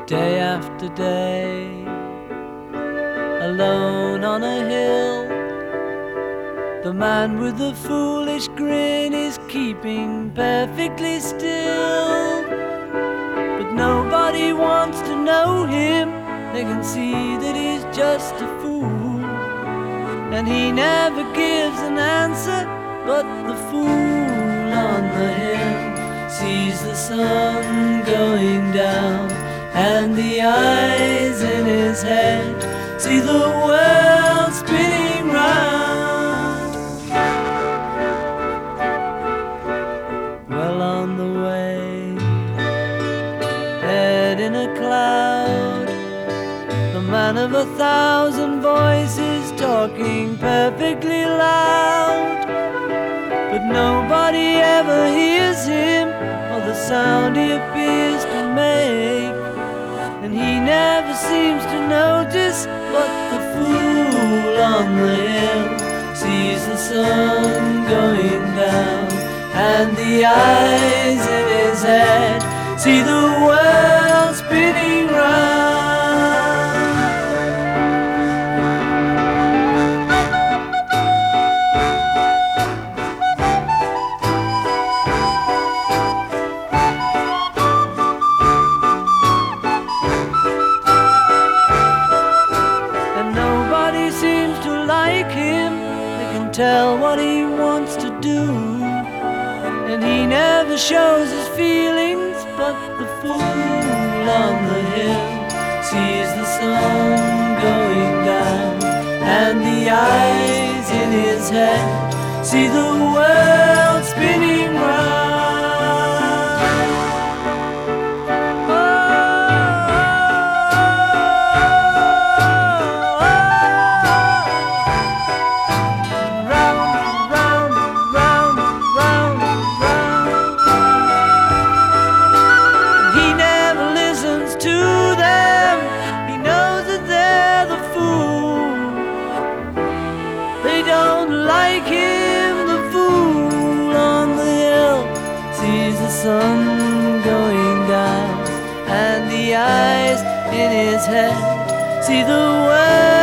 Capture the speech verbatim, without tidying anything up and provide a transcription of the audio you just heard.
Day after day, alone on a hill, the man with the foolish grin is keeping perfectly still. But nobody wants to know him, they can see that he's just a fool. And he never gives an answer, but the fool on the hill sees the sun going down, and the eyes in his head see the world spinning round. Well on the way, head in a cloud, the man of a thousand voices talking perfectly loud. But nobody ever hears him or the sound he appears to make, and he never seems to notice. But the fool on the hill sees the sun going down, and the eyes in his head see the world spinning round. Tell what he wants to do, and he never shows his feelings. But the fool on the hill sees the sun going down, and the eyes in his head see the world spinning round. Sun going down, and the eyes in his head see the world